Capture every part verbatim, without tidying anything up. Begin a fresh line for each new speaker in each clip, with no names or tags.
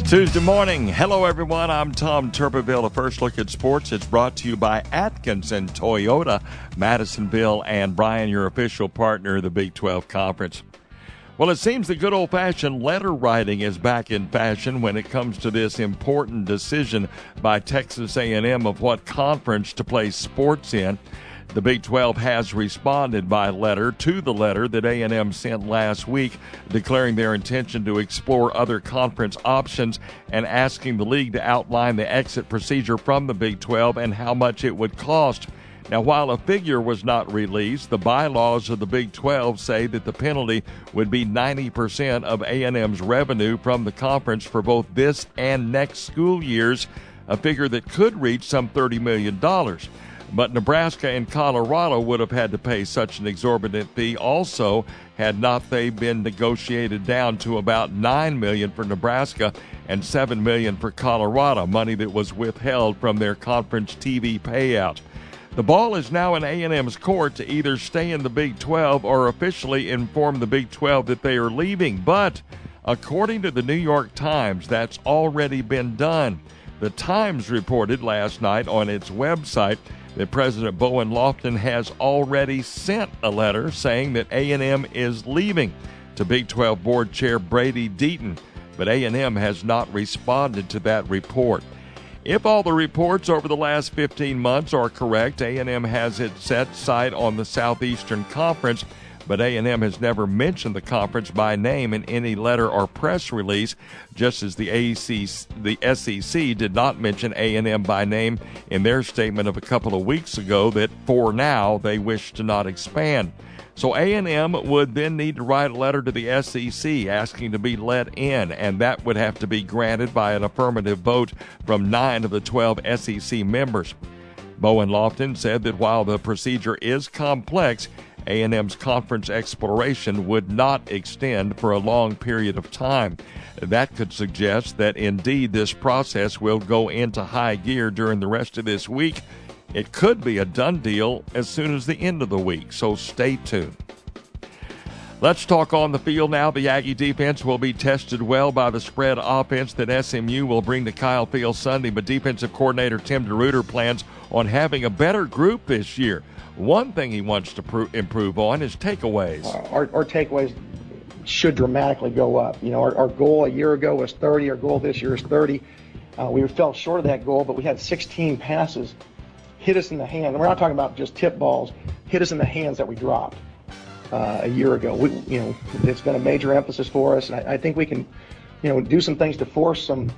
Tuesday morning. Hello, everyone. I'm Tom Tuberville. A first look at sports. It's brought to you by Atkinson Toyota, Madisonville, and Brian, your official partner of the Big twelve Conference. Well, it seems the good old-fashioned letter writing is back in fashion when it comes to this important decision by Texas A and M of what conference to play sports in. The Big twelve has responded by letter to the letter that A and M sent last week, declaring their intention to explore other conference options and asking the league to outline the exit procedure from the Big twelve and how much it would cost. Now, while a figure was not released, the bylaws of the Big twelve say that the penalty would be ninety percent of A and M's revenue from the conference for both this and next school years, a figure that could reach some thirty million dollars. But Nebraska and Colorado would have had to pay such an exorbitant fee also had not they been negotiated down to about nine million dollars for Nebraska and seven million dollars for Colorado, money that was withheld from their conference T V payout. The ball is now in A and M's court to either stay in the Big twelve or officially inform the Big twelve that they are leaving. But according to the New York Times, that's already been done. The Times reported last night on its website that President Bowen Lofton has already sent a letter saying that A and M is leaving to Big twelve Board Chair Brady Deaton, but A and M has not responded to that report. If all the reports over the last fifteen months are correct, A and M has its set sight on the Southeastern Conference, but A and M has never mentioned the conference by name in any letter or press release, just as the A C C, the S E C did not mention A and M by name in their statement of a couple of weeks ago that for now they wish to not expand. So A and M would then need to write a letter to the S E C asking to be let in, and that would have to be granted by an affirmative vote from nine of the twelve S E C members. Bowen Lofton said that while the procedure is complex, A and M's conference exploration would not extend for a long period of time. That could suggest that indeed this process will go into high gear during the rest of this week. It could be a done deal as soon as the end of the week, so stay tuned. Let's talk on the field now. The Aggie defense will be tested well by the spread offense that S M U will bring to Kyle Field Sunday, but defensive coordinator Tim DeRuyter plans on having a better group this year. One thing he wants to pro- improve on is takeaways.
Uh, our, our takeaways should dramatically go up. You know, our, our goal a year ago was thirty. Our goal this year is thirty. Uh, we fell short of that goal, but we had sixteen passes hit us in the hand. And we're not talking about just tip balls, hit us in the hands that we dropped uh, a year ago. We, you know, it's been a major emphasis for us, and I, I think we can, you know, do some things to force some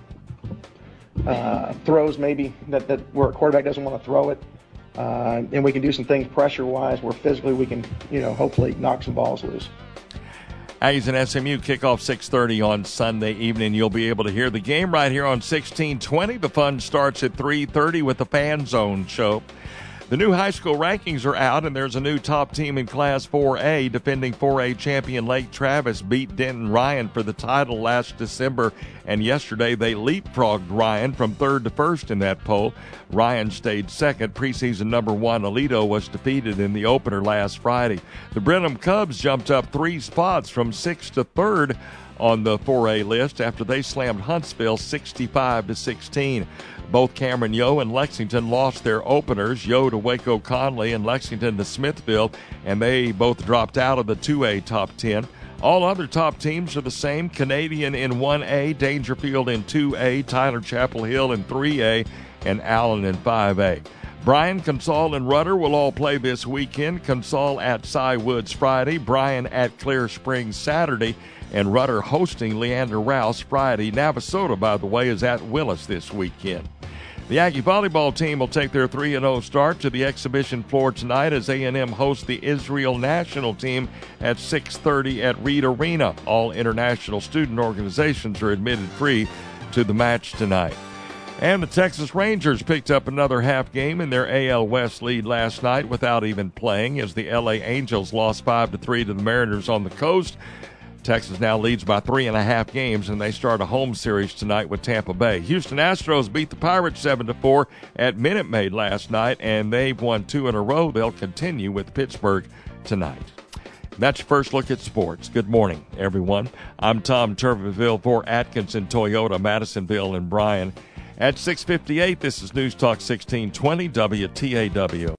uh, throws maybe that, that where a quarterback doesn't want to throw it. Uh, and we can do some things pressure-wise where physically we can, you know, hopefully knock some balls loose.
Aggies and S M U kick off six thirty on Sunday evening. You'll be able to hear the game right here on sixteen twenty. The fun starts at three thirty with the Fan Zone show. The new high school rankings are out, and there's a new top team in Class four A. Defending four A champion Lake Travis beat Denton Ryan for the title last December, and yesterday they leapfrogged Ryan from third to first in that poll. Ryan stayed second. Preseason number one Aledo was defeated in the opener last Friday. The Brenham Cubs jumped up three spots from sixth to third on the four A list after they slammed Huntsville sixty-five to sixteen. Both Cameron Yo and Lexington lost their openers, Yo to Waco Conley and Lexington to Smithville, and they both dropped out of the two A top ten. All other top teams are the same: Canadian in one A, Dangerfield in two A, Tyler Chapel Hill in three A, and Allen in five A. Bryan, Consall, and Rudder will all play this weekend. Consall at Cy Woods Friday, Bryan at Clear Springs Saturday, and Rudder hosting Leander Rouse Friday. Navasota, by the way, is at Willis this weekend. The Aggie volleyball team will take their three and oh start to the exhibition floor tonight as A and M hosts the Israel national team at six thirty at Reed Arena. All international student organizations are admitted free to the match tonight. And the Texas Rangers picked up another half game in their A L West lead last night without even playing as the L A Angels lost five to three to the Mariners on the coast. Texas now leads by three and a half games, and they start a home series tonight with Tampa Bay. Houston Astros beat the Pirates seven to four at Minute Maid last night, and they've won two in a row. They'll continue with Pittsburgh tonight. That's your first look at sports. Good morning, everyone. I'm Tom Tuberville for Atkinson Toyota, Madisonville, and Bryan. At six fifty-eight, this is News Talk sixteen twenty W T A W.